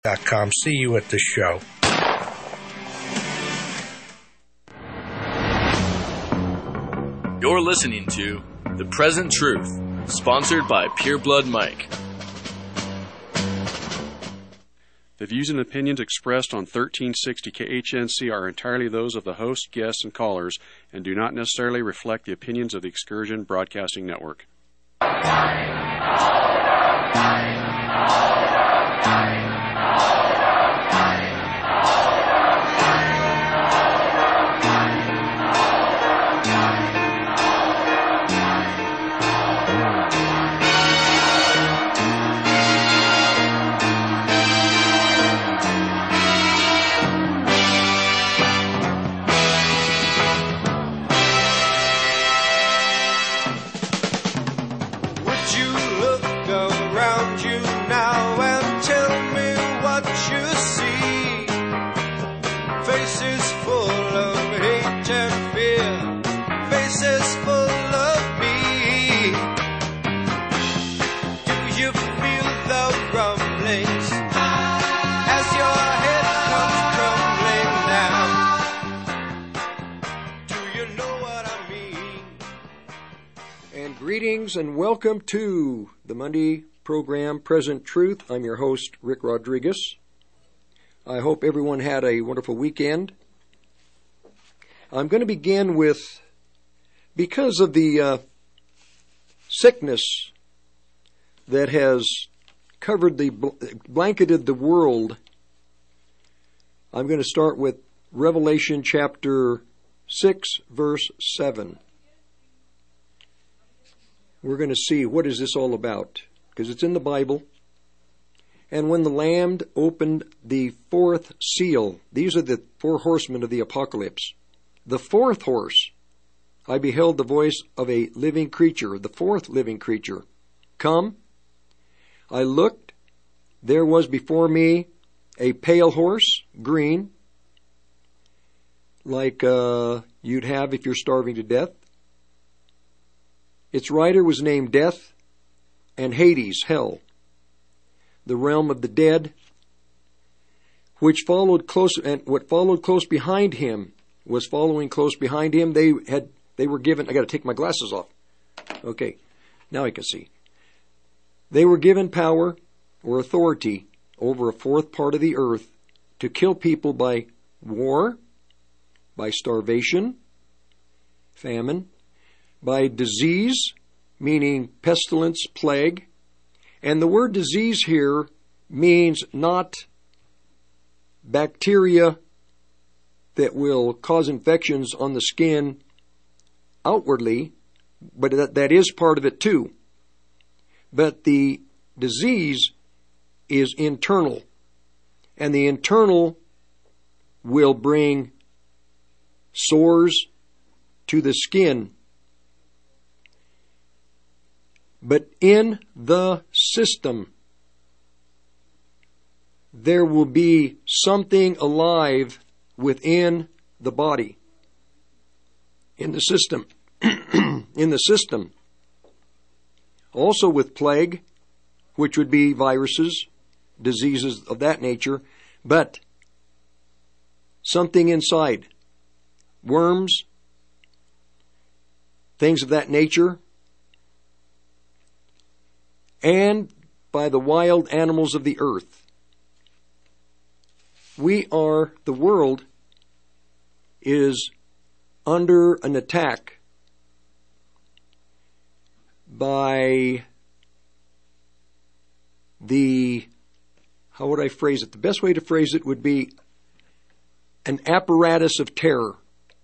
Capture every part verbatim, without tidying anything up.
dot com. See you at the show. You're listening to The Present Truth, sponsored by Pure Blood Mike. The views and opinions expressed on thirteen sixty K H N C are entirely those of the host, guests, and callers, and do not necessarily reflect the opinions of the Excursion Broadcasting Network. Greetings and welcome to the Monday program, Present Truth. I'm your host, Rick Rodriguez. I hope everyone had a wonderful weekend. I'm going to begin with, because of the uh, sickness that has covered the, blanketed the world, I'm going to start with Revelation chapter six, verse seven. We're going to see what is this all about, because it's in the Bible. And when the Lamb opened the fourth seal, these are the four horsemen of the apocalypse. The fourth horse, I beheld the voice of a living creature, the fourth living creature. Come. I looked, there was before me a pale horse, green, like uh, you'd have if you're starving to death. Its rider was named Death, and Hades, hell, the realm of the dead, which followed close, and what followed close behind him was following close behind him. They had, they were given. I got to take my glasses off. Okay, now I can see. They were given power or authority over a fourth part of the earth to kill people by war, by starvation, famine, by disease, meaning pestilence, plague. And the word disease here means not bacteria that will cause infections on the skin outwardly, but that, that is part of it too. But the disease is internal, and the internal will bring sores to the skin. But in the system, there will be something alive within the body. In the system. in the system. Also with plague, which would be viruses, diseases of that nature, but something inside. Worms, things of that nature, and by the wild animals of the earth. We are, the world is under an attack by the, how would I phrase it? The best way to phrase it would be an apparatus of terror.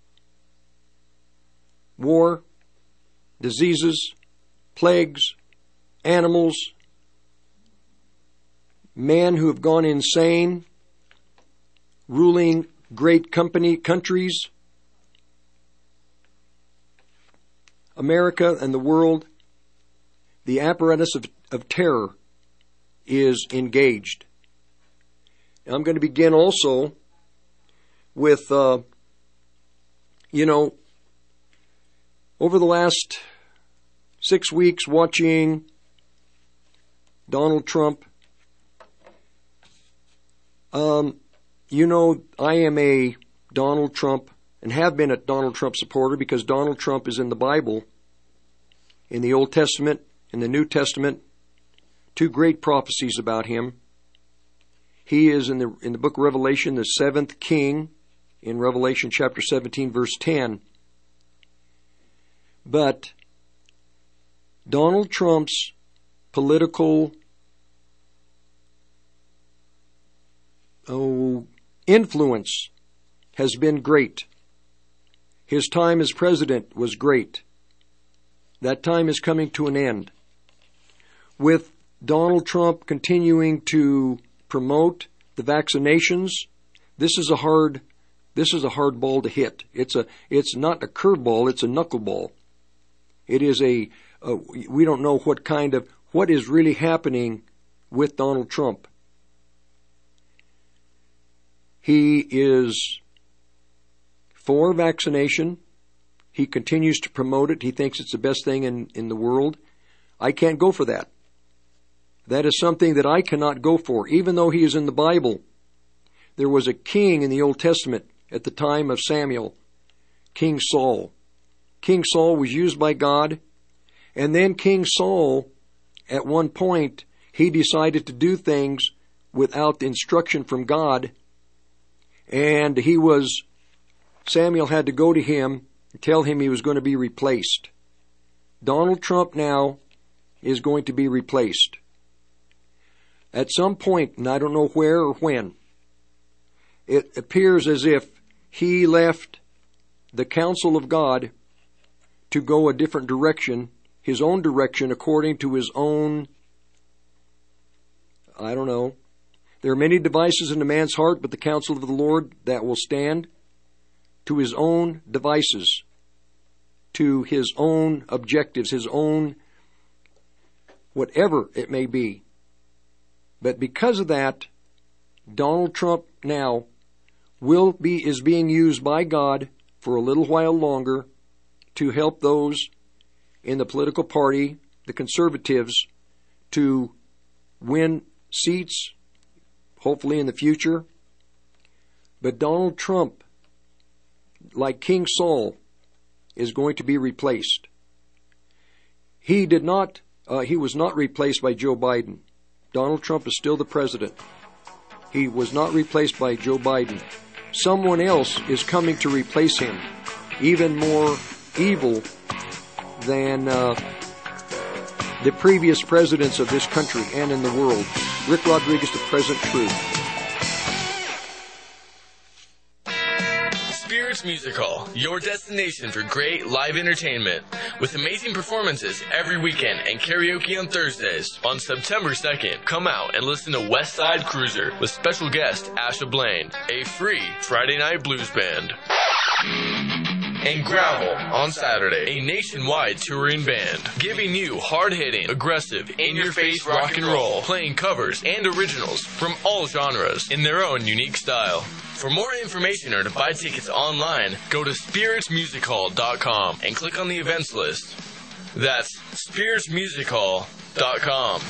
War, diseases, plagues, animals, men who have gone insane, ruling great company countries, America and the world. The apparatus of, of terror is engaged. I'm going to begin also with, uh, you know, over the last six weeks watching Donald Trump Um, you know, I am a Donald Trump and have been a Donald Trump supporter because Donald Trump is in the Bible, in the Old Testament, in the New Testament, two great prophecies about him. He is in the in the book of Revelation, the seventh king, in Revelation chapter seventeen, verse ten. But Donald Trump's political oh, influence has been great. His time as president was great. That time is coming to an end. With Donald Trump continuing to promote the vaccinations, this is a hard this is a hard ball to hit. It's a it's not a curveball, it's a knuckleball. It is a, a we don't know what kind of what is really happening with Donald Trump. He is for vaccination. He continues to promote it. He thinks it's the best thing in, in the world. I can't go for that. That is something that I cannot go for, even though he is in the Bible. There was a king in the Old Testament at the time of Samuel, King Saul. King Saul was used by God, and then King Saul, at one point, he decided to do things without instruction from God, and he was, Samuel had to go to him and tell him he was going to be replaced. Donald Trump now is going to be replaced. At some point, and I don't know where or when, it appears as if he left the counsel of God to go a different direction, his own direction, according to his own, I don't know. There are many devices in a man's heart, but the counsel of the Lord that will stand. To his own devices, to his own objectives, his own whatever it may be. But because of that, Donald Trump now will be is being used by God for a little while longer to help those in the political party, the conservatives, to win seats, hopefully in the future. But Donald Trump, like King Saul, is going to be replaced. He did not, uh, he was not replaced by Joe Biden. Donald Trump is still the president. He was not replaced by Joe Biden. Someone else is coming to replace him, even more evil than uh, the previous presidents of this country and in the world. Rick Rodriguez, the Present Truth. Spirits Music Hall, your destination for great live entertainment, with amazing performances every weekend and karaoke on Thursdays. On September second, come out and listen to West Side Cruiser with special guest Asha Blaine, a free Friday night blues band. And Gravel on Saturday, a nationwide touring band, giving you hard-hitting, aggressive, in-your-face rock and roll, playing covers and originals from all genres in their own unique style. For more information or to buy tickets online, go to spirits music hall dot com and click on the events list. That's spirits music hall dot com.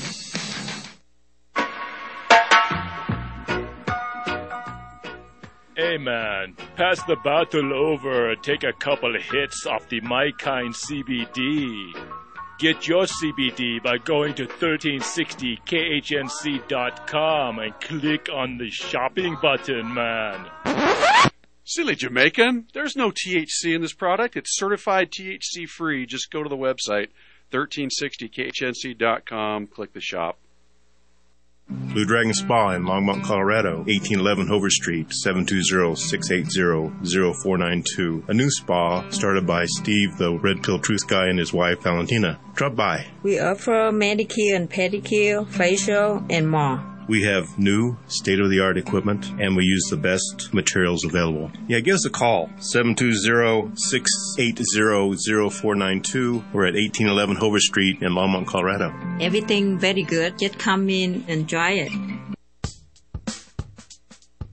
Hey man, pass the bottle over and take a couple of hits off the My Kind C B D. Get your C B D by going to thirteen sixty K H N C dot com and click on the shopping button, man. Silly Jamaican. There's no T H C in this product. It's certified T H C free. Just go to the website, thirteen sixty K H N C dot com, click the shop. Blue Dragon Spa in Longmont, Colorado, eighteen eleven Hover Street, seven two zero, six eight zero, zero four nine two. A new spa started by Steve, the Red Pill Truth guy, and his wife, Valentina. Drop by. We offer manicure and pedicure, facial, and more. We have new, state-of-the-art equipment, and we use the best materials available. Yeah, give us a call, seven two zero, six eight zero, zero four nine two. We're at eighteen eleven Hover Street in Longmont, Colorado. Everything very good. Just come in and try it.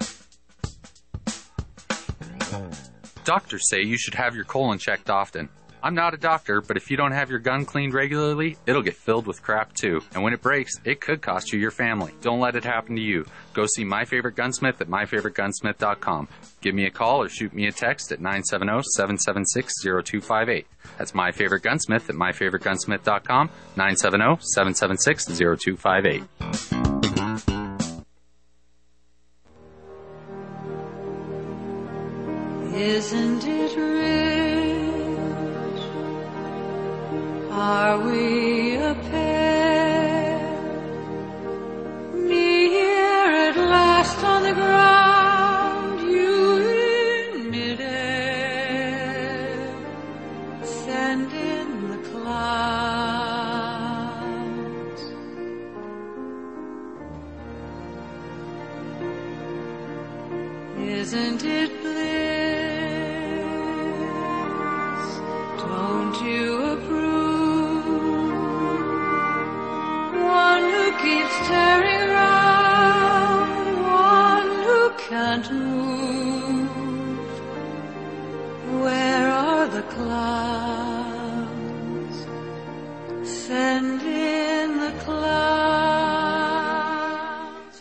Doctors say you should have your colon checked often. I'm not a doctor, but if you don't have your gun cleaned regularly, it'll get filled with crap too. And when it breaks, it could cost you your family. Don't let it happen to you. Go see My Favorite Gunsmith at my favorite gunsmith dot com. Give me a call or shoot me a text at nine seven zero, seven seven six, zero two five eight. That's My Favorite Gunsmith at my favorite gunsmith dot com, nine seven zero, seven seven six, zero two five eight. Isn't it rich? Are we a pair? Near at last on the ground, you in midair, send in the clouds. Isn't it bliss? Don't you approve? One who keeps tearing round, one who can't move. Where are the clouds? Send in the clouds.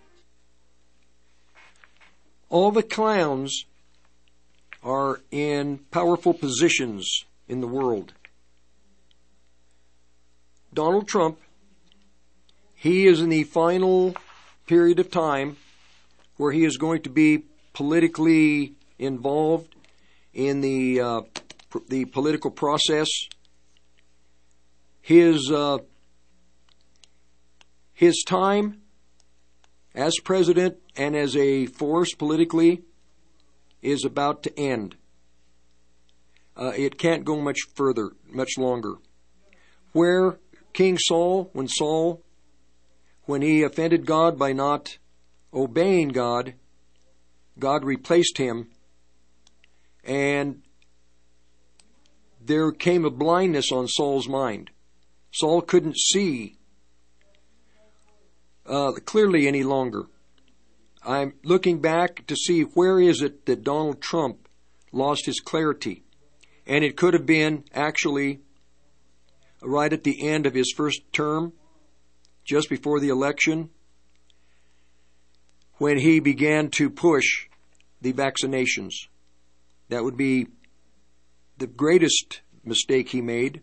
All the clowns are in powerful positions in the world. Donald Trump, he is in the final period of time where he is going to be politically involved in the uh, pr- the political process. His uh, his time as president and as a force politically is about to end. Uh, it can't go much further, much longer. Where King Saul, when Saul, when he offended God by not obeying God, God replaced him, and there came a blindness on Saul's mind. Saul couldn't see uh, clearly any longer. I'm looking back to see where is it that Donald Trump lost his clarity. And it could have been actually right at the end of his first term, just before the election, when he began to push the vaccinations. That would be the greatest mistake he made.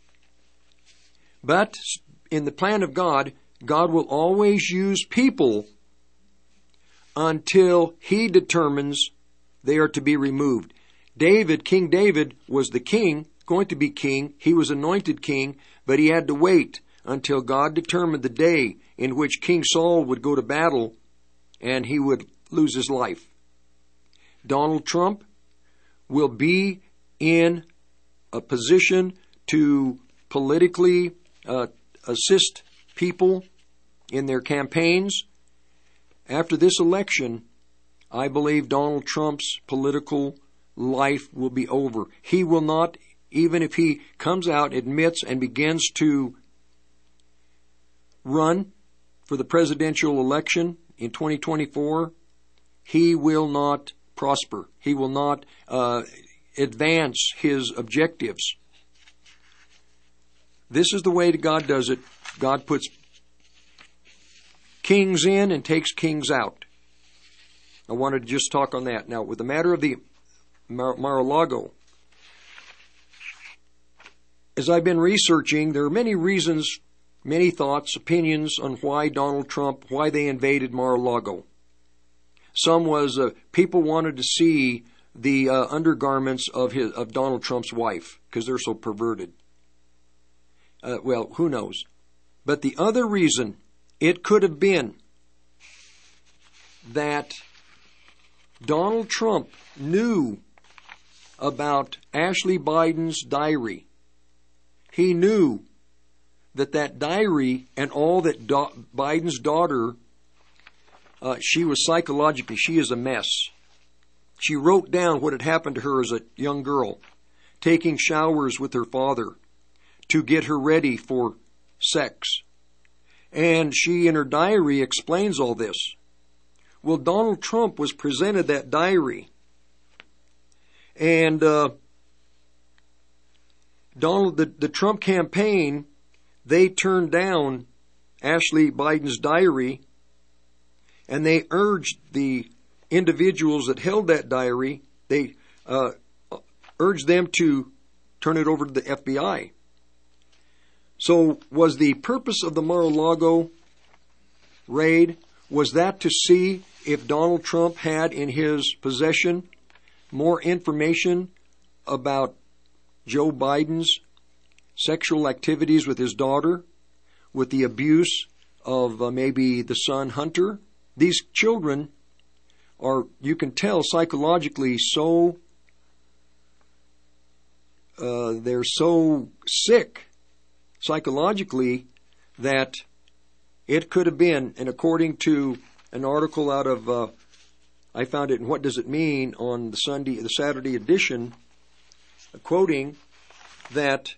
But in the plan of God, God will always use people until he determines they are to be removed. David, King David, was the king, going to be king. He was anointed king, but he had to wait until God determined the day in which King Saul would go to battle and he would lose his life. Donald Trump will be in a position to politically uh, assist people in their campaigns. After this election, I believe Donald Trump's political life will be over. He will not, even if he comes out, admits, and begins to run for the presidential election in twenty twenty-four, he will not prosper. He will not uh, advance his objectives. This is the way that God does it. God puts kings in and takes kings out. I wanted to just talk on that. Now, with the matter of the Mar- Mar-a-Lago, as I've been researching, there are many reasons, many thoughts, opinions on why Donald Trump, why they invaded Mar-a-Lago. Some was uh, people wanted to see the uh, undergarments of his of Donald Trump's wife because they're so perverted. Uh, well, who knows? But the other reason, it could have been that Donald Trump knew about Ashley Biden's diary. He knew that that diary and all that do- Biden's daughter, uh, she was psychologically, she is a mess. She wrote down what had happened to her as a young girl, taking showers with her father to get her ready for sex. And she, in her diary, explains all this. Well, Donald Trump was presented that diary. And uh, Donald, the, the Trump campaign, they turned down Ashley Biden's diary, and they urged the individuals that held that diary, they uh, urged them to turn it over to the F B I. So was the purpose of the Mar-a-Lago raid, was that to see if Donald Trump had in his possession more information about Joe Biden's sexual activities with his daughter, with the abuse of uh, maybe the son Hunter? These children are, you can tell, psychologically so, uh, they're so sick psychologically that it could have been, and according to an article out of, uh, I found it in What Does It Mean on the Sunday, the Saturday edition, quoting that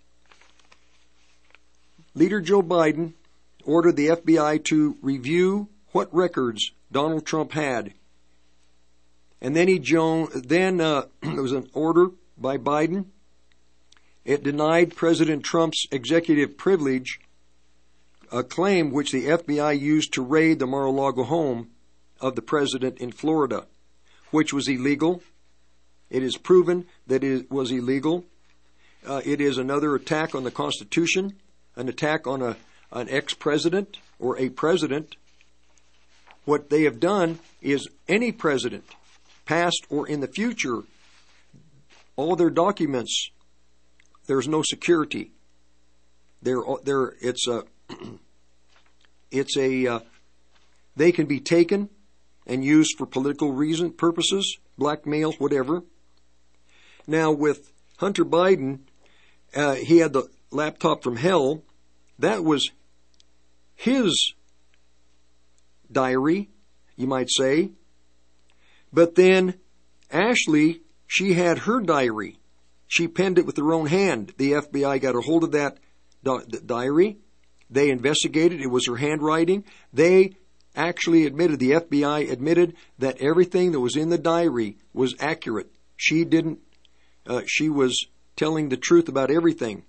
Leader Joe Biden ordered the F B I to review what records Donald Trump had. And then he jo- then uh, there was an order by Biden. It denied President Trump's executive privilege, a claim which the F B I used to raid the Mar-a-Lago home of the president in Florida, which was illegal. It is proven that it was illegal. Uh, it is another attack on the Constitution, an attack on a, an ex-president or a president. What they have done is any president, past or in the future, all their documents, there's no security. They're, they're, it's a, it's a, uh, they can be taken and used for political reason, purposes, blackmail, whatever. Now with Hunter Biden, uh, he had the laptop from hell. That was his diary, you might say. But then Ashley, she had her diary. She penned it with her own hand. The F B I got a hold of that di- diary. They investigated. It was her handwriting. They actually admitted, the F B I admitted that everything that was in the diary was accurate. She didn't, uh, she was telling the truth about everything.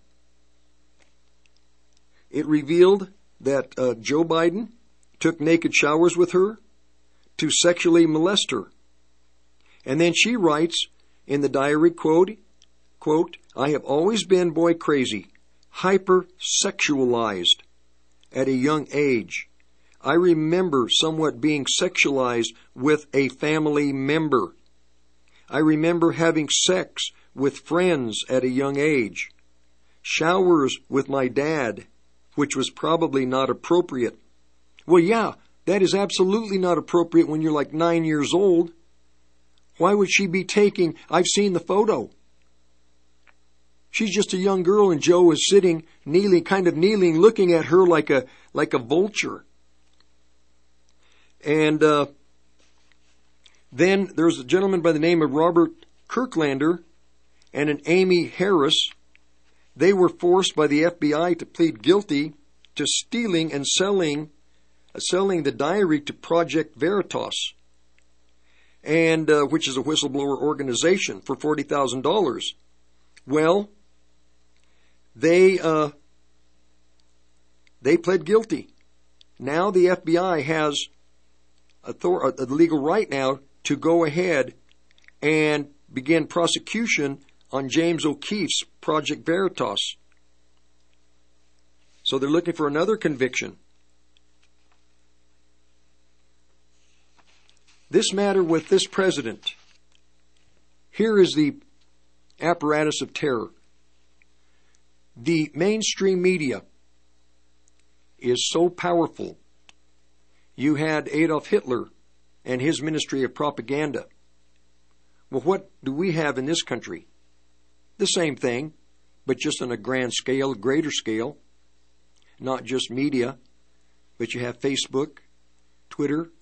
It revealed that uh, Joe Biden took naked showers with her to sexually molest her. And then she writes in the diary, quote, quote, I have always been boy crazy, hyper-sexualized at a young age. I remember somewhat being sexualized with a family member. I remember having sex with friends at a young age. Showers with my dad, which was probably not appropriate. Well, yeah, that is absolutely not appropriate when you're like nine years old. Why would she be taking, I've seen the photo. She's just a young girl and Joe is sitting, kneeling, kind of kneeling, looking at her like a, like a vulture. And, uh, then there's a gentleman by the name of Robert Kirklander and an Amy Harris. They were forced by the F B I to plead guilty to stealing and selling, uh, selling the diary to Project Veritas, and uh, which is a whistleblower organization, for forty thousand dollars. Well, they uh, they pled guilty. Now the F B I has author- a legal right now to go ahead and begin prosecution on James O'Keefe's Project Veritas. So they're looking for another conviction. This matter with this president, here is the apparatus of terror. The mainstream media is so powerful. You had Adolf Hitler and his ministry of propaganda. Well, what do we have in this country? The same thing, but just on a grand scale, greater scale. Not just media, but you have Facebook, Twitter.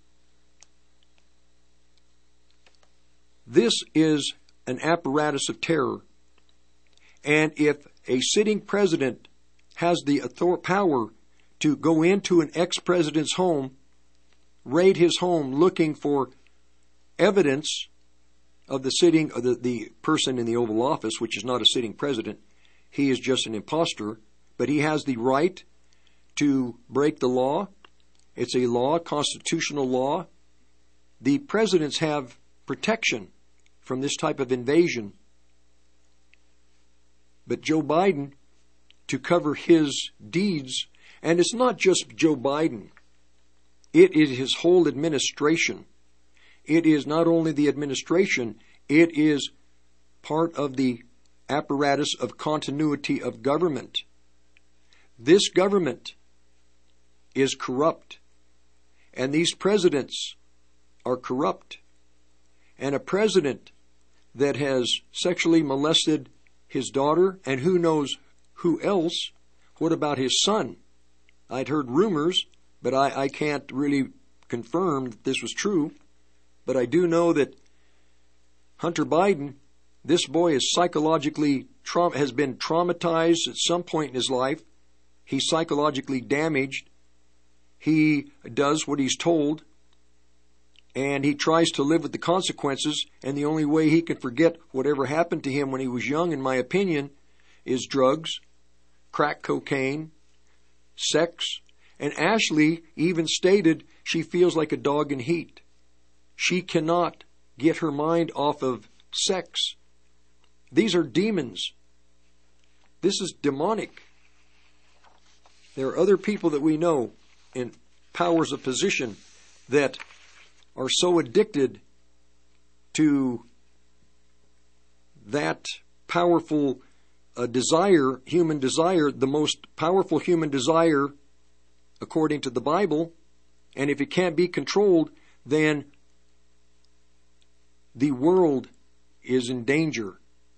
This is an apparatus of terror. And if a sitting president has the author- power to go into an ex-president's home, raid his home looking for evidence of the sitting, of the, the person in the Oval Office, which is not a sitting president, he is just an imposter, but he has the right to break the law. It's a law, constitutional law. The presidents have protection from this type of invasion. But Joe Biden, to cover his deeds, and it's not just Joe Biden, it is his whole administration. It is not only the administration, it is part of the apparatus of continuity of government. This government is corrupt, and these presidents are corrupt. And a president that has sexually molested his daughter, and who knows who else, what about his son? I'd heard rumors, but I, I can't really confirm that this was true. But I do know that Hunter Biden, this boy is psychologically tra- has been traumatized at some point in his life. He's psychologically damaged. He does what he's told, and he tries to live with the consequences, and the only way he can forget whatever happened to him when he was young, in my opinion, is drugs, crack cocaine, sex. And Ashley even stated she feels like a dog in heat. She cannot get her mind off of sex. These are demons. This is demonic. There are other people that we know in powers of position that are so addicted to that powerful uh, desire, human desire, the most powerful human desire according to the Bible, and if it can't be controlled, then the world is in danger.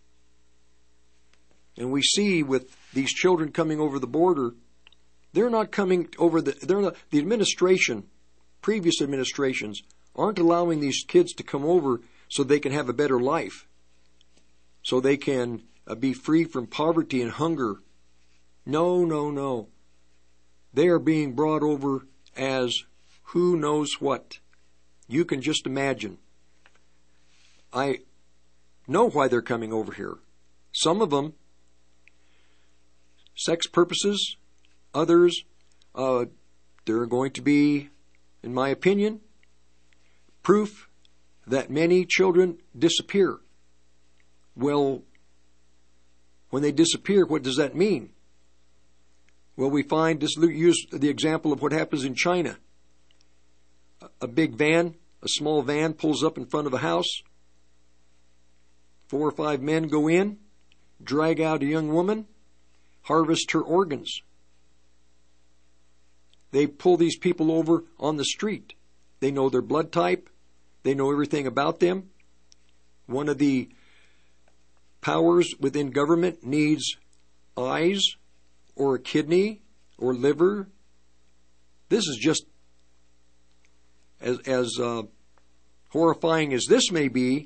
And we see with these children coming over the border, they're not coming over the, they're not, the administration, previous administrations, aren't allowing these kids to come over so they can have a better life, so they can uh, be free from poverty and hunger. No, no, no. They are being brought over as who knows what. You can just imagine. I know why they're coming over here. Some of them, sex purposes. Others, uh, there are going to be, in my opinion, proof that many children disappear. Well, when they disappear, what does that mean? Well, we find, just use the example of what happens in China. A big van, a small van pulls up in front of a house. Four or five men go in, drag out a young woman, harvest her organs. They pull these people over on the street. They know their blood type. They know everything about them. One of the powers within government needs eyes or a kidney or liver. This is just as, as uh, horrifying as this may be.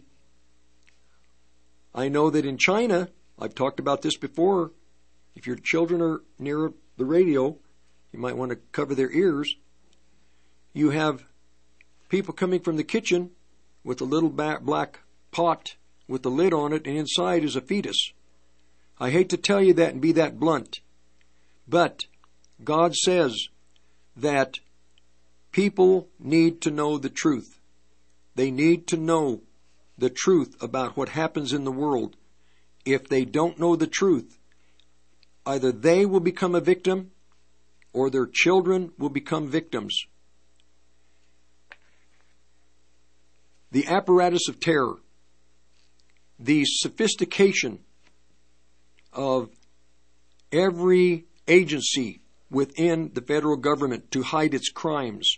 I know that in China, I've talked about this before, if your children are near the radio, you might want to cover their ears. You have people coming from the kitchen with a little black pot with the lid on it, and inside is a fetus. I hate to tell you that and be that blunt, but God says that people need to know the truth. They need to know the truth about what happens in the world. If they don't know the truth, either they will become a victim or their children will become victims. The apparatus of terror, the sophistication of every agency within the federal government to hide its crimes.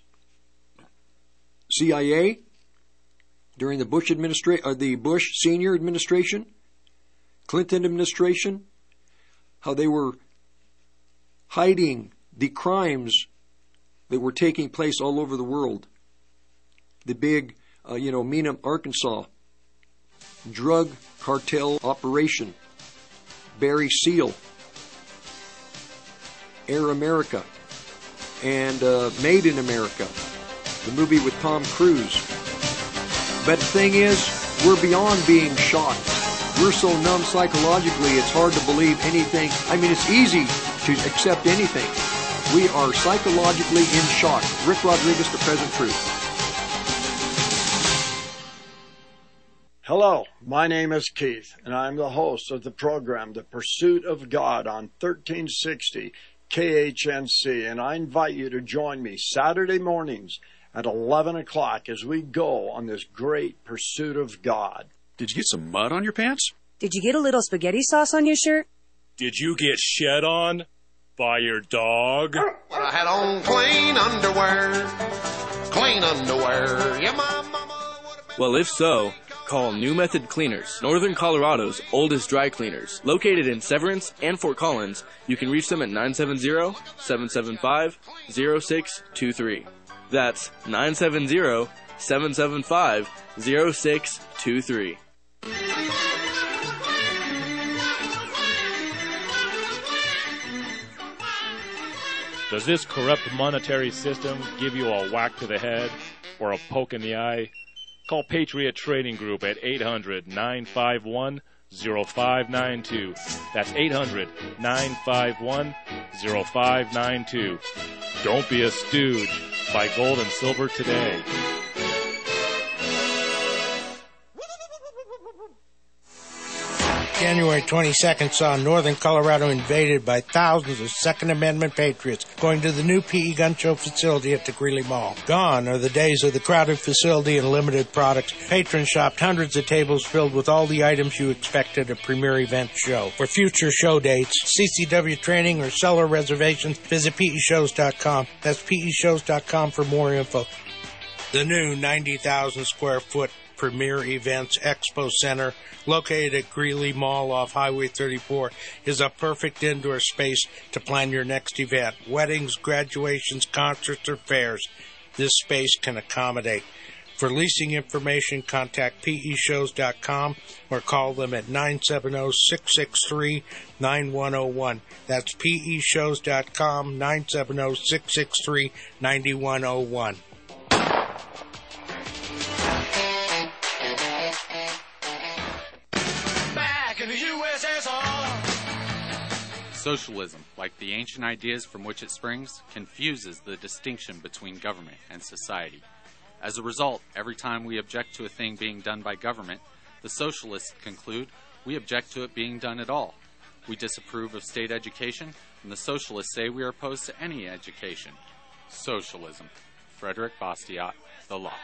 C I A, during the Bush administration, or the Bush senior administration, Clinton administration, how they were hiding the crimes that were taking place all over the world. The big, uh, you know, Mena, Arkansas, drug cartel operation, Barry Seal, Air America, and uh, Made in America, the movie with Tom Cruise. But the thing is, we're beyond being shocked. We're so numb psychologically, it's hard to believe anything. I mean, it's easy to accept anything. We are psychologically in shock. Rick Rodriguez, The Present Truth. Hello, my name is Keith, and I'm the host of the program, The Pursuit of God, on thirteen sixty K H N C, and I invite you to join me Saturday mornings at eleven o'clock as we go on this great pursuit of God. Did you get some mud on your pants? Did you get a little spaghetti sauce on your shirt? Did you get shed on by your dog? Well, I had on clean underwear, clean underwear. Yeah, my mama would have been... Well, if so, call New Method Cleaners, Northern Colorado's oldest dry cleaners. Located in Severance and Fort Collins, you can reach them at nine seven zero, seven seven five, zero six two three. That's nine seven zero, seven seven five, zero six two three. Does this corrupt monetary system give you a whack to the head or a poke in the eye? Call Patriot Trading Group at eight hundred, nine five one, zero five nine two. That's eight hundred, nine five one, zero five nine two. Don't be a stooge. Buy gold and silver today. January twenty-second saw northern Colorado invaded by thousands of Second Amendment patriots going to the new P E Gun Show facility at the Greeley Mall. Gone are the days of the crowded facility and limited products. Patrons shopped hundreds of tables filled with all the items you expect at a premier event show. For future show dates, C C W training, or seller reservations, visit P E shows dot com. That's P E shows dot com for more info. The new ninety thousand square foot Premier Events Expo Center, located at Greeley Mall off Highway thirty-four, is a perfect indoor space to plan your next event. Weddings, graduations, concerts, or fairs. This space can accommodate. For leasing information, contact P E shows dot com or call them at nine seven zero, six six three, nine one zero one. That's P E shows dot com, nine seven zero, six six three, nine one zero one. Socialism, like the ancient ideas from which it springs, confuses the distinction between government and society. As a result, every time we object to a thing being done by government, the socialists conclude we object to it being done at all. We disapprove of state education, and the socialists say we are opposed to any education. Socialism. Frederick Bastiat, The Law.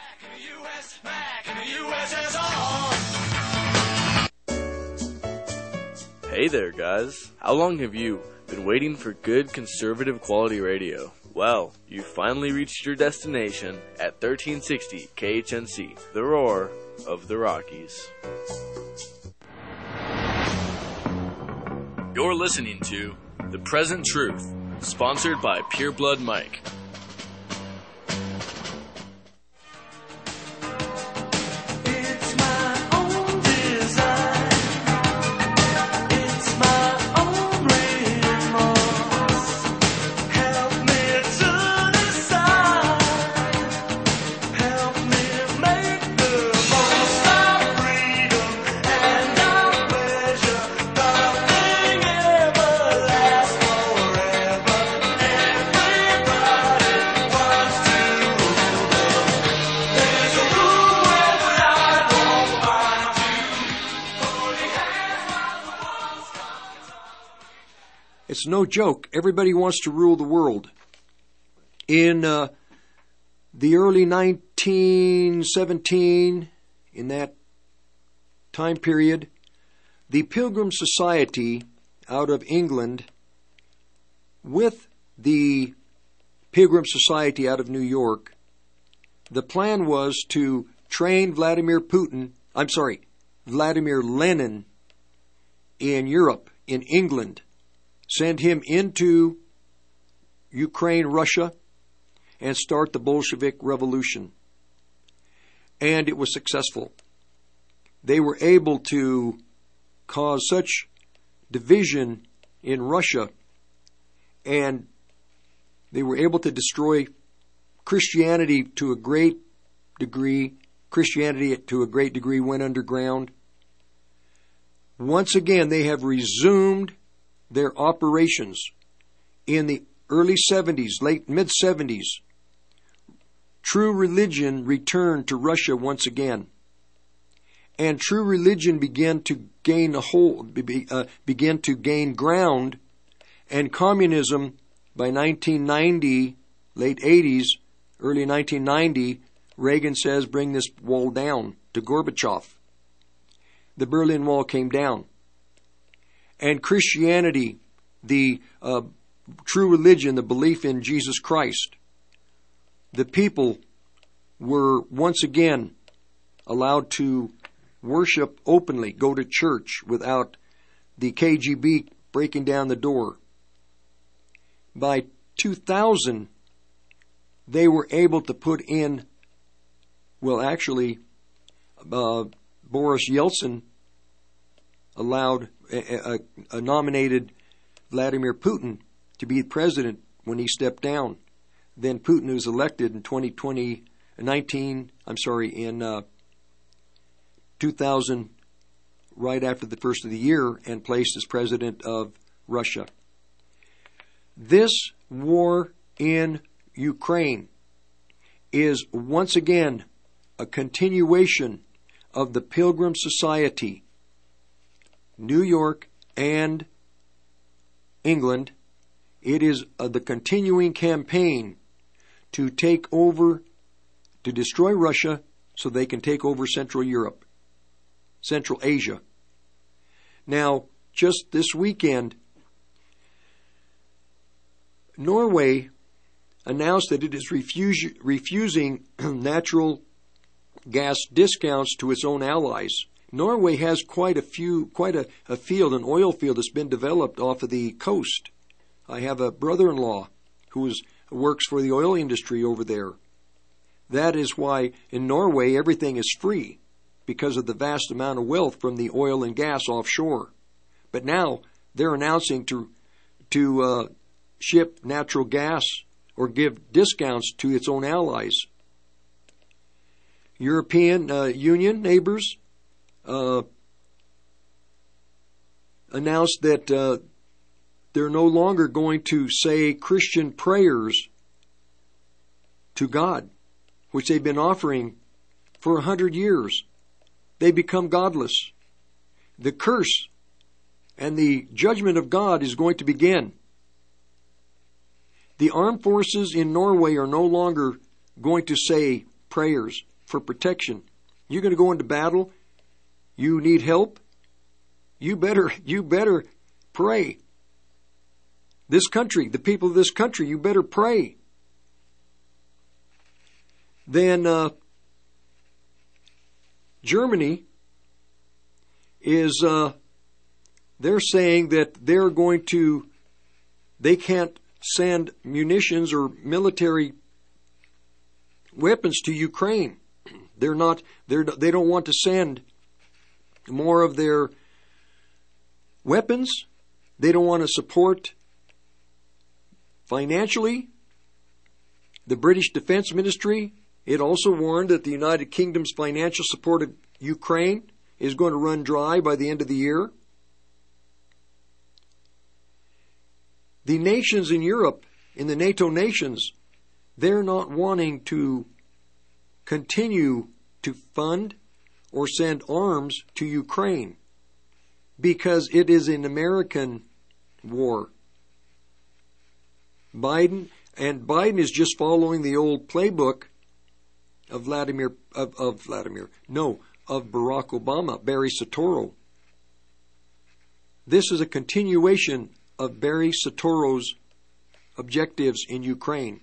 Hey there, guys. How long have you been waiting for good conservative quality radio? Well, you finally reached your destination at thirteen sixty K H N C, the roar of the Rockies. You're listening to The Present Truth, sponsored by Pure Blood Mike. It's no joke. Everybody wants to rule the world. In uh, the early nineteen seventeen, in that time period, the Pilgrim Society out of England with the Pilgrim Society out of New York, the plan was to train Vladimir Putin, I'm sorry, Vladimir Lenin in Europe, in England, send him into Ukraine, Russia, and start the Bolshevik Revolution. And it was successful. They were able to cause such division in Russia, and they were able to destroy Christianity to a great degree. Christianity to a great degree went underground. once again, they have resumed their operations. In the early seventies, late mid-seventies, true religion returned to Russia once again. And true religion began to gain a hold, uh, began to gain ground, and communism by nineteen ninety, late eighties, early nineteen ninety, Reagan says, bring this wall down to Gorbachev. The Berlin Wall came down. And Christianity, the uh, true religion, the belief in Jesus Christ, the people were once again allowed to worship openly, go to church without the K G B breaking down the door. By two thousand, they were able to put in, well, actually, uh, Boris Yeltsin allowed, uh, uh, nominated Vladimir Putin to be president when he stepped down. Then Putin was elected in twenty twenty, nineteen, I'm sorry, in uh, two thousand, right after the first of the year, and placed as president of Russia. This war in Ukraine is once again a continuation of the Pilgrim Society, New York and England. It is uh, the continuing campaign to take over, to destroy Russia so they can take over Central Europe, Central Asia. Now, just this weekend, Norway announced that it is refuse, refusing natural gas discounts to its own allies. Norway has quite a few, quite a, a field, an oil field that's been developed off of the coast. I have a brother-in-law who is, works for the oil industry over there. That is why in Norway everything is free, because of the vast amount of wealth from the oil and gas offshore. But now they're announcing to to uh, ship natural gas or give discounts to its own allies. European uh, Union neighbors uh, announced that uh, they're no longer going to say Christian prayers to God, which they've been offering for a hundred years. They become godless. The curse and the judgment of God is going to begin. The armed forces in Norway are no longer going to say prayers for protection. You're going to go into battle. You need help. You better, you better pray. This country, the people of this country, you better pray. Then uh, Germany is, uh, they're saying that they're going to, they can't send munitions or military weapons to Ukraine. They're not, they're, they don't want to send more of their weapons. They don't want to support financially the British Defense Ministry. It also warned that the United Kingdom's financial support of Ukraine is going to run dry by the end of the year. The nations in Europe, in the NATO nations, they're not wanting to continue to fund or send arms to Ukraine because it is an American war. Biden, and Biden is just following the old playbook of Vladimir, of, of Vladimir, no, of Barack Obama, Barry Soetoro. This is a continuation of Barry Soetoro's objectives in Ukraine.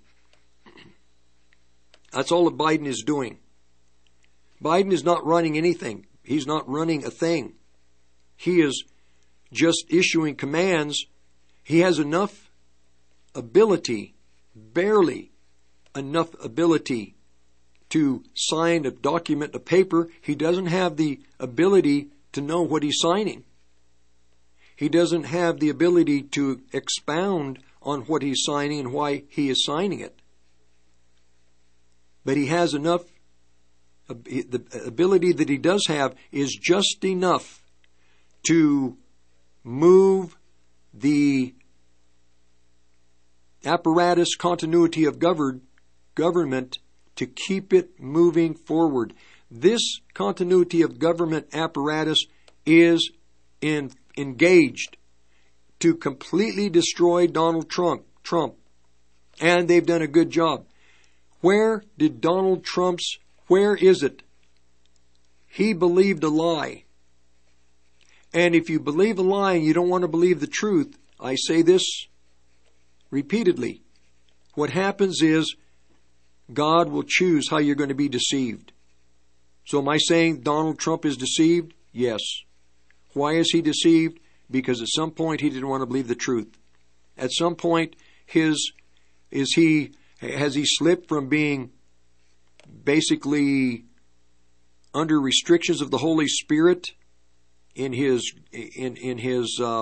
That's all that Biden is doing. Biden is not running anything. He's not running a thing. He is just issuing commands. He has enough ability, barely enough ability to sign a document, a paper. He doesn't have the ability to know what he's signing. He doesn't have the ability to expound on what he's signing and why he is signing it. But he has enough, the ability that he does have is just enough to move the apparatus continuity of govern, government to keep it moving forward. This continuity of government apparatus is in, engaged to completely destroy Donald Trump, Trump. And they've done a good job. Where did Donald Trump's, where is it? He believed a lie. And if you believe a lie and you don't want to believe the truth, I say this repeatedly. What happens is God will choose how you're going to be deceived. So am I saying Donald Trump is deceived? Yes. Why is he deceived? Because at some point he didn't want to believe the truth. At some point his is he has he slipped from being basically under restrictions of the Holy Spirit in his in in his uh,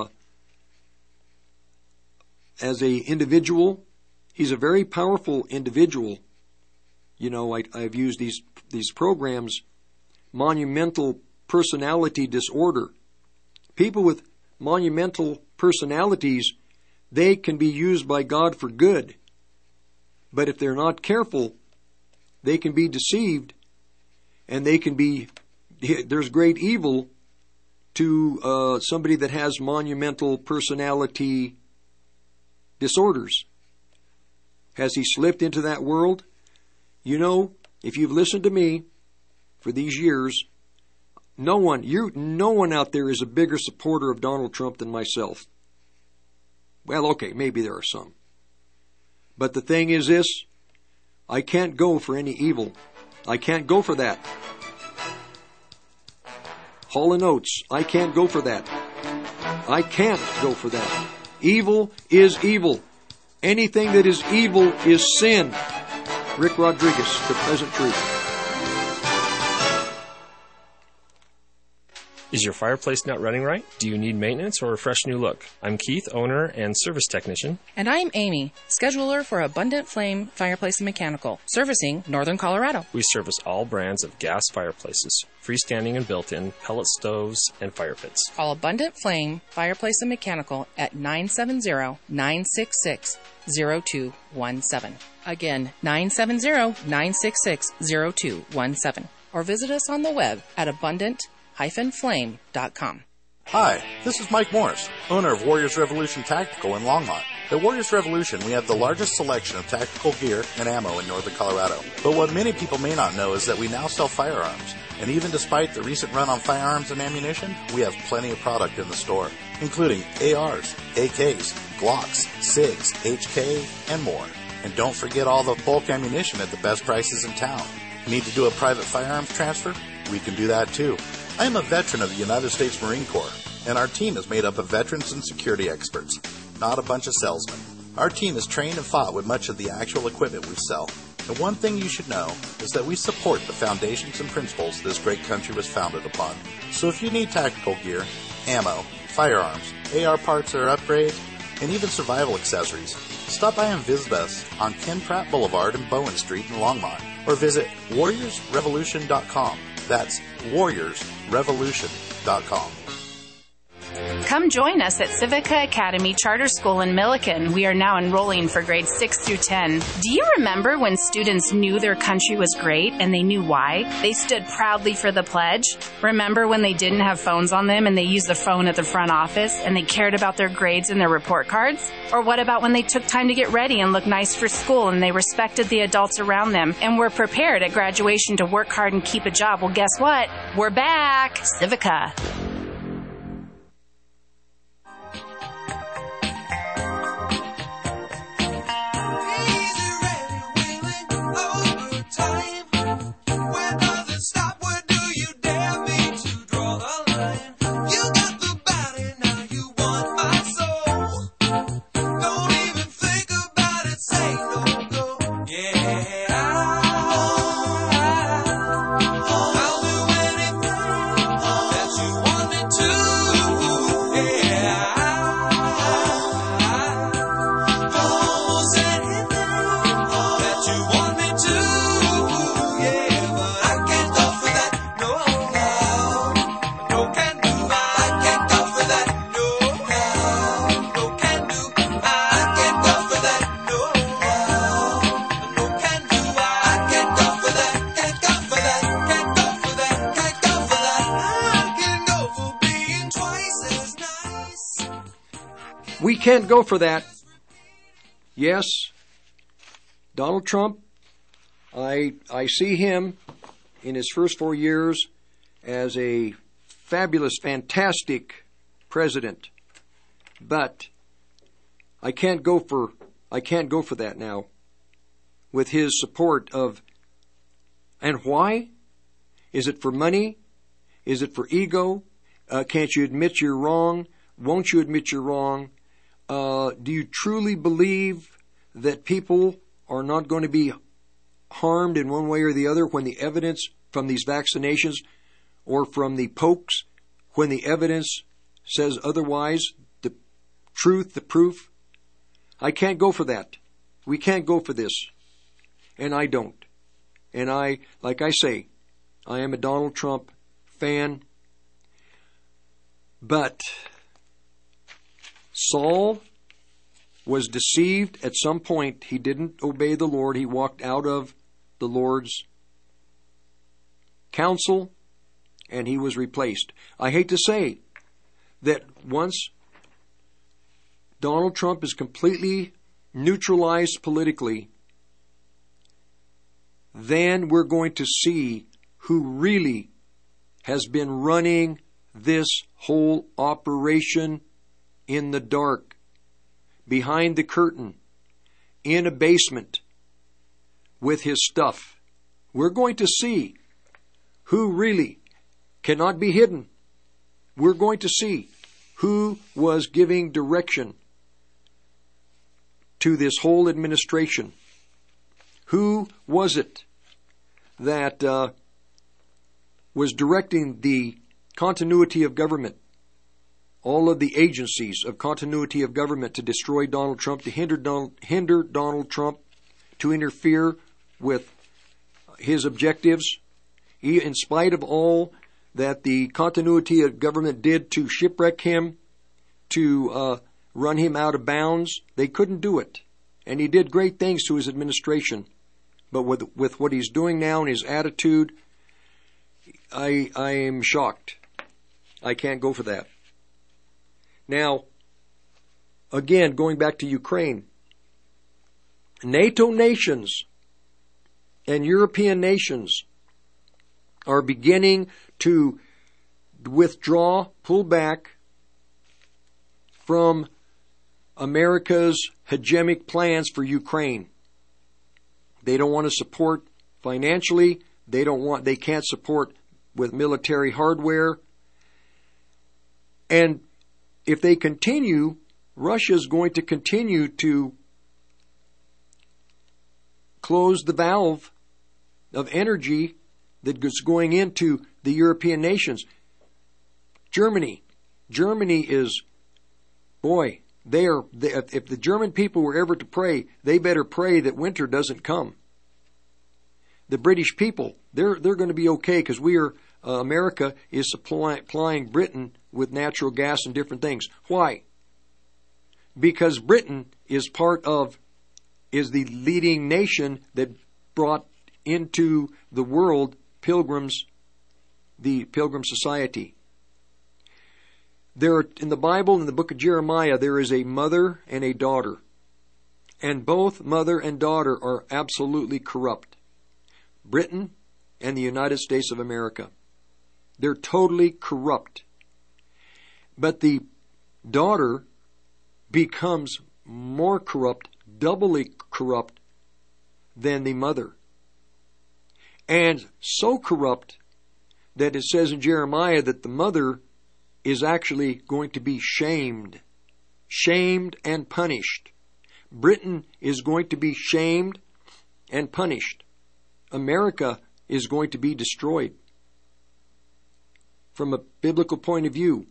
as a individual. He's a very powerful individual. You know, I, I've used these these programs, monumental personality disorder. People with monumental personalities, they can be used by God for good. But if they're not careful, they can be deceived, and they can be, there's great evil to uh, somebody that has monumental personality disorders. Has he slipped into that world? You know, if you've listened to me for these years, no one, you, no one out there is a bigger supporter of Donald Trump than myself. Well, okay, maybe there are some. But the thing is this, I can't go for any evil. I can't go for that. Hall and Oates, I can't go for that. I can't go for that. Evil is evil. Anything that is evil is sin. Rick Rodriguez, The Present Truth. Is your fireplace not running right? Do you need maintenance or a fresh new look? I'm Keith, owner and service technician. And I'm Amy, scheduler for Abundant Flame Fireplace and Mechanical, servicing Northern Colorado. We service all brands of gas fireplaces, freestanding and built-in, pellet stoves, and fire pits. Call Abundant Flame Fireplace and Mechanical at nine seven zero, nine six six, zero two one seven. Again, nine seven zero, nine six six, zero two one seven. Or visit us on the web at abundant flame dot com. Hi, this is Mike Morris, owner of Warriors Revolution Tactical in Longmont. At Warriors Revolution, we have the largest selection of tactical gear and ammo in northern Colorado. But what many people may not know is that we now sell firearms. And even despite the recent run on firearms and ammunition, we have plenty of product in the store, including A Rs, A Ks, Glocks, SIGs, H K, and more. And don't forget all the bulk ammunition at the best prices in town. Need to do a private firearms transfer? We can do that too. I am a veteran of the United States Marine Corps, and our team is made up of veterans and security experts, not a bunch of salesmen. Our team is trained and fought with much of the actual equipment we sell. And one thing you should know is that we support the foundations and principles this great country was founded upon. So if you need tactical gear, ammo, firearms, A R parts or upgrades, and even survival accessories, stop by and visit us on Ken Pratt Boulevard and Bowen Street in Longmont, or visit warriors revolution dot com. That's warriors revolution dot com. Come join us at Civica Academy Charter School in Milliken. We are now enrolling for grades six through ten. Do you remember when students knew their country was great and they knew why? They stood proudly for the pledge. Remember when they didn't have phones on them and they used the phone at the front office and they cared about their grades and their report cards? Or what about when they took time to get ready and look nice for school and they respected the adults around them and were prepared at graduation to work hard and keep a job? Well, guess what? We're back. Civica. That you want We can't go for that. Yes, Donald Trump, I I see him in his first four years as a fabulous, fantastic president. But I can't go for I can't go for that now with his support of. And why? Is it for money? Is it for ego? Uh, can't you admit you're wrong? Won't you admit you're wrong? Uh, do you truly believe that people are not going to be harmed in one way or the other when the evidence from these vaccinations or from the pokes, when the evidence says otherwise, the truth, the proof? I can't go for that. We can't go for this. And I don't. And I, like I say, I am a Donald Trump fan. But Saul was deceived at some point. He didn't obey the Lord. He walked out of the Lord's counsel, and he was replaced. I hate to say that once Donald Trump is completely neutralized politically, then we're going to see who really has been running this whole operation in the dark, behind the curtain, in a basement, with his stuff. We're going to see who really cannot be hidden. We're going to see who was giving direction to this whole administration. Who was it that uh, was directing the continuity of government, all of the agencies of continuity of government to destroy Donald Trump, to hinder Donald, hinder Donald Trump, to interfere with his objectives, in spite of all that the continuity of government did to shipwreck him, to uh, run him out of bounds. They couldn't do it. And he did great things to his administration. But with with what he's doing now and his attitude, I I am shocked. I can't go for that. Now, again, going back to Ukraine, NATO nations and European nations are beginning to withdraw, pull back from America's hegemonic plans for Ukraine. They don't want to support financially. They don't want, they can't support with military hardware. And if they continue, Russia's going to continue to close the valve of energy that is going into the European nations. Germany. Germany is, boy, they are, they, if the German people were ever to pray, they better pray that winter doesn't come. The British people, they're they're going to be okay because we are, uh, America is supply, supplying Britain with natural gas and different things. Why? Because Britain is part of, is the leading nation that brought into the world pilgrims, the Pilgrim Society. There, in the Bible, in the book of Jeremiah, there is a mother and a daughter. And both mother and daughter are absolutely corrupt. Britain and the United States of America. They're totally corrupt. But the daughter becomes more corrupt, doubly corrupt than the mother. And so corrupt that it says in Jeremiah that the mother is actually going to be shamed. Shamed and punished. Britain is going to be shamed and punished. America is going to be destroyed. From a biblical point of view,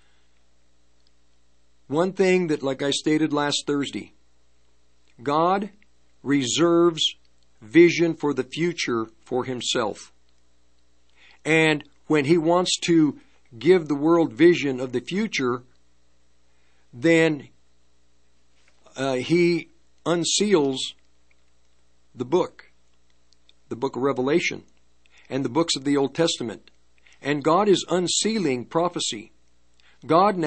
one thing that, like I stated last Thursday, God reserves vision for the future for himself. And when he wants to give the world vision of the future, then uh, he unseals the book, the book of Revelation, and the books of the Old Testament. And God is unsealing prophecy. God now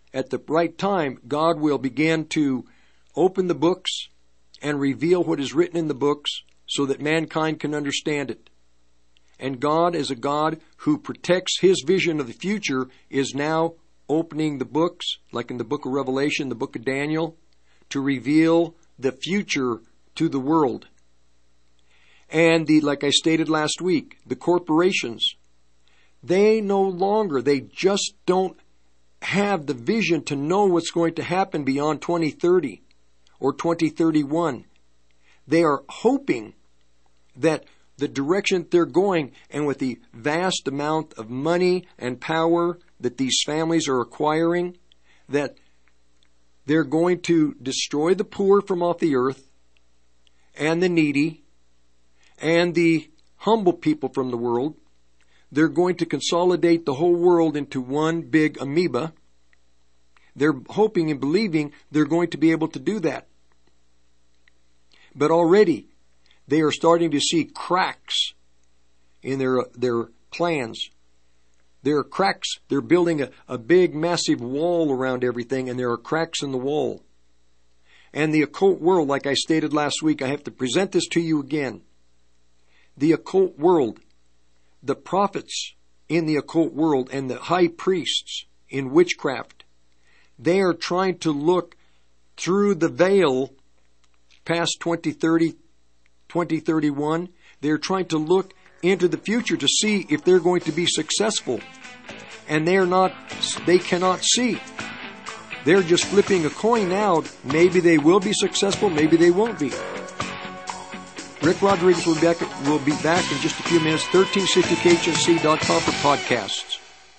at the right time, God will begin to open the books and reveal what is written in the books so that mankind can understand it. And God, as a God who protects His vision of the future, is now opening the books, like in the book of Revelation, the book of Daniel, to reveal the future to the world. And the, like I stated last week, the corporations, they no longer, they just don't have the vision to know what's going to happen beyond twenty thirty or twenty thirty-one. They are hoping that the direction they're going, and with the vast amount of money and power that these families are acquiring, that they're going to destroy the poor from off the earth, and the needy, and the humble people from the world. They're going to consolidate the whole world into one big amoeba. They're hoping and believing they're going to be able to do that. But already they are starting to see cracks in their their plans. There are cracks. They're building a, a big, massive wall around everything, and there are cracks in the wall. And the occult world, like I stated last week, I have to present this to you again. The occult world, the prophets in the occult world and the high priests in witchcraft, they are trying to look through the veil past twenty thirty, twenty thirty-one. They're trying to look into the future to see if they're going to be successful. And they're not, they cannot see. They're just flipping a coin now. Maybe they will be successful, maybe they won't be. Rick Rodriguez will be back, will be back in just a few minutes. thirteen sixty K H N C dot com for podcasts.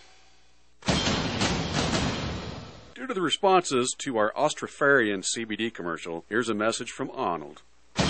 Due to the responses to our Austrofarian C B D commercial, here's a message from Arnold.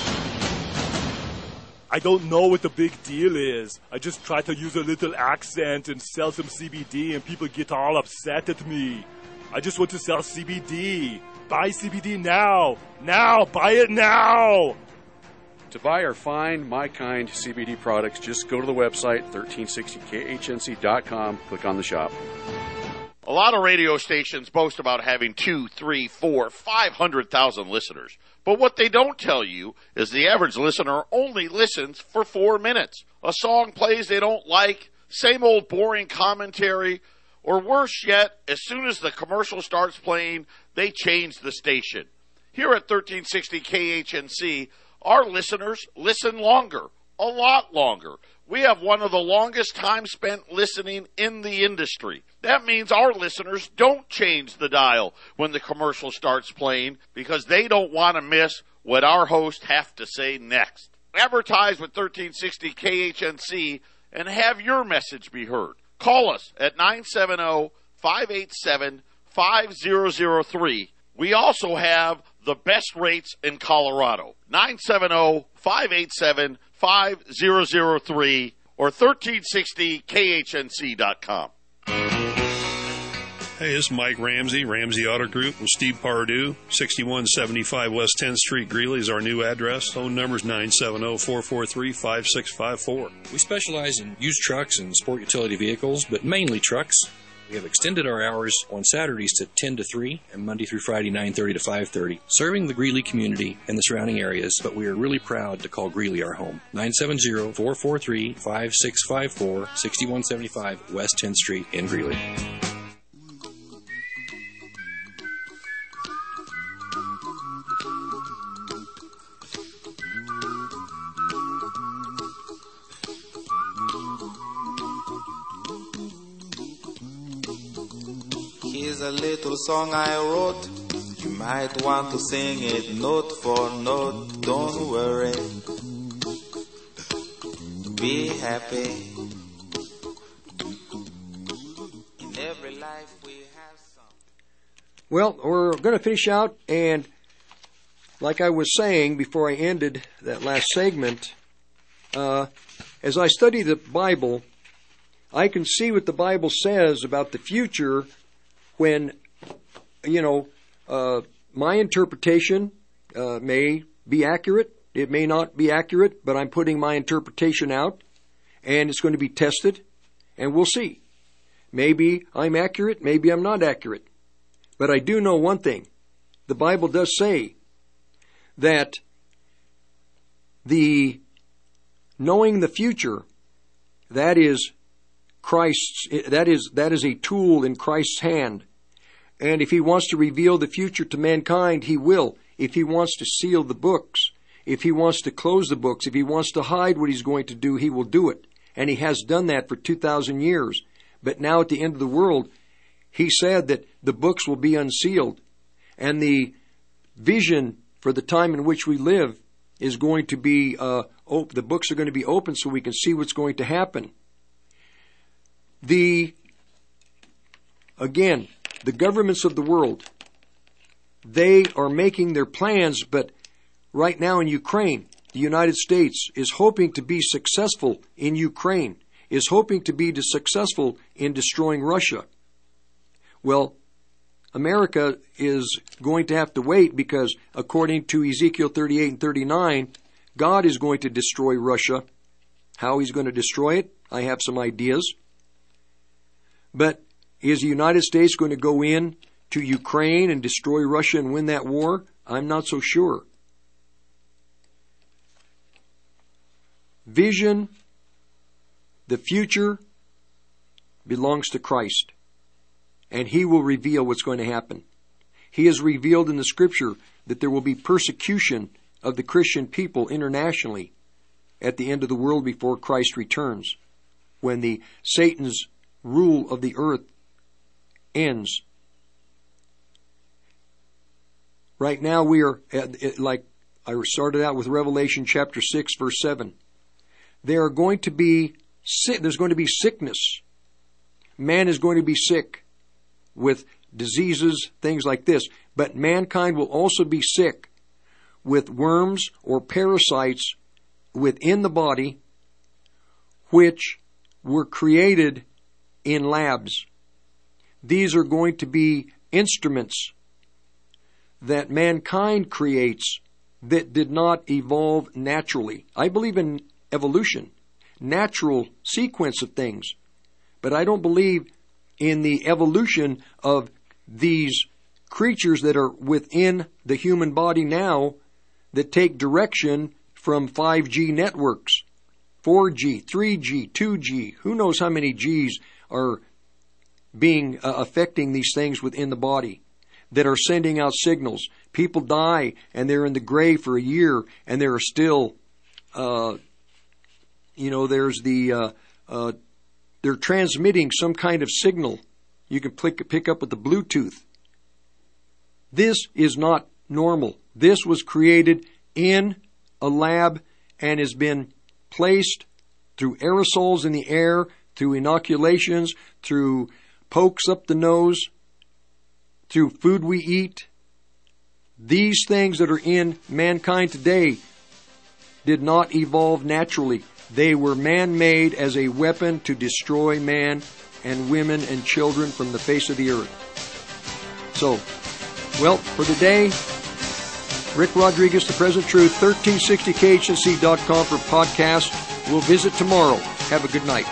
I don't know what the big deal is. I just try to use a little accent and sell some C B D and people get all upset at me. I just want to sell C B D. Buy C B D now. Now. Buy it now. To buy or find My Kind C B D products, just go to the website, thirteen sixty K H N C dot com, click on the shop. A lot of radio stations boast about having two, three, four, five hundred thousand listeners. But what they don't tell you is the average listener only listens for four minutes. A song plays they don't like, same old boring commentary, or worse yet, as soon as the commercial starts playing, they change the station. Here at thirteen sixty K H N C, our listeners listen longer, a lot longer. We have one of the longest time spent listening in the industry. That means our listeners don't change the dial when the commercial starts playing because they don't want to miss what our hosts have to say next. Advertise with thirteen sixty K H N C and have your message be heard. Call us at nine seven zero, five eight seven, five zero zero three. We also have the best rates in Colorado. nine seven zero, five eight seven, five zero zero three or thirteen sixty K H N C dot com. Hey, this is Mike Ramsey, Ramsey Auto Group with Steve Pardue. sixty-one seventy-five West tenth Street, Greeley is our new address. Phone number is nine seven zero, four four three, five six five four. We specialize in used trucks and sport utility vehicles, but mainly trucks. We have extended our hours on Saturdays to ten to three and Monday through Friday nine thirty to five thirty, serving the Greeley community and the surrounding areas, but we are really proud to call Greeley our home. nine seven zero, four four three, five six five four, sixty-one seventy-five West tenth Street in Greeley. Here's a little song I wrote. You might want to sing it note for note. Don't worry. Be happy. In every life we have some. Well, we're going to finish out, and like I was saying before I ended that last segment, uh, as I study the Bible, I can see what the Bible says about the future when, you know, uh, my interpretation uh, may be accurate. It may not be accurate, but I'm putting my interpretation out, and it's going to be tested, and we'll see. Maybe I'm accurate, maybe I'm not accurate. But I do know one thing. The Bible does say that the knowing the future, that is Christ's, that is, that is a tool in Christ's hand. And if he wants to reveal the future to mankind, he will. If he wants to seal the books, if he wants to close the books, if he wants to hide what he's going to do, he will do it. And he has done that for two thousand years. But now at the end of the world, he said that the books will be unsealed. And the vision for the time in which we live is going to be, uh, op- the books are going to be open so we can see what's going to happen. The, again, the governments of the world, they are making their plans, but right now in Ukraine, the United States is hoping to be successful in Ukraine, is hoping to be successful in destroying Russia. Well, America is going to have to wait because according to Ezekiel thirty-eight and thirty-nine, God is going to destroy Russia. How he's going to destroy it, I have some ideas. But is the United States going to go in to Ukraine and destroy Russia and win that war? I'm not so sure. Vision, the future, belongs to Christ. And he will reveal what's going to happen. He has revealed in the Scripture that there will be persecution of the Christian people internationally at the end of the world before Christ returns, when the Satan's rule of the earth ends. Right now we are, at, like I started out with Revelation chapter six, verse seven. There are going to be, there's going to be sickness. Man is going to be sick with diseases, things like this. But mankind will also be sick with worms or parasites within the body which were created in labs. These are going to be instruments that mankind creates that did not evolve naturally. I believe in evolution, natural sequence of things, but I don't believe in the evolution of these creatures that are within the human body now that take direction from five G networks, four G, three G, two G. Who knows how many Gs are being uh, affecting these things within the body that are sending out signals. People die and they're in the grave for a year and there are still, uh, you know, there's the, uh, uh, they're transmitting some kind of signal you can pick, pick up with the Bluetooth. This is not normal. This was created in a lab and has been placed through aerosols in the air, through inoculations, through pokes up the nose, through food we eat. These things that are in mankind today did not evolve naturally. They were man-made as a weapon to destroy man and women and children from the face of the earth. So, well, for today, Rick Rodriguez, The Present Truth, thirteen sixty K H N C dot com for podcast. We'll visit tomorrow. Have a good night.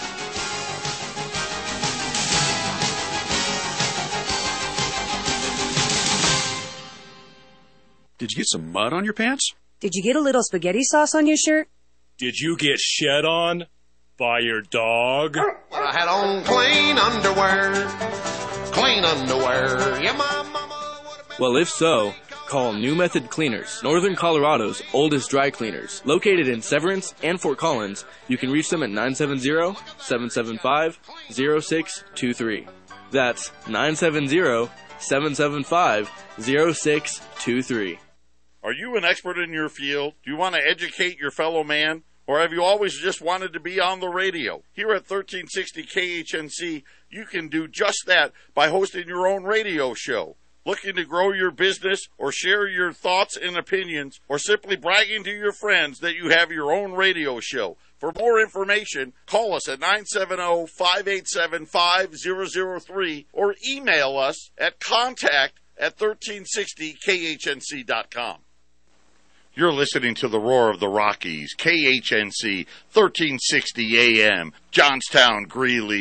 Did you get some mud on your pants? Did you get a little spaghetti sauce on your shirt? Did you get shed on by your dog? Well, I had on clean underwear. Clean underwear. Yeah, my mama. Well, if so, call New Method Cleaners, Northern Colorado's oldest dry cleaners. Located in Severance and Fort Collins, you can reach them at nine seven zero, seven seven five, zero six two three. That's nine seven zero, seven seven five, zero six two three. Are you an expert in your field? Do you want to educate your fellow man? Or have you always just wanted to be on the radio? Here at thirteen sixty K H N C, you can do just that by hosting your own radio show. Looking to grow your business or share your thoughts and opinions or simply bragging to your friends that you have your own radio show. For more information, call us at nine seven zero, five eight seven, five zero zero three or email us at contact at thirteen sixty K H N C dot com. You're listening to the Roar of the Rockies, K H N C, thirteen sixty A M, Johnstown, Greeley.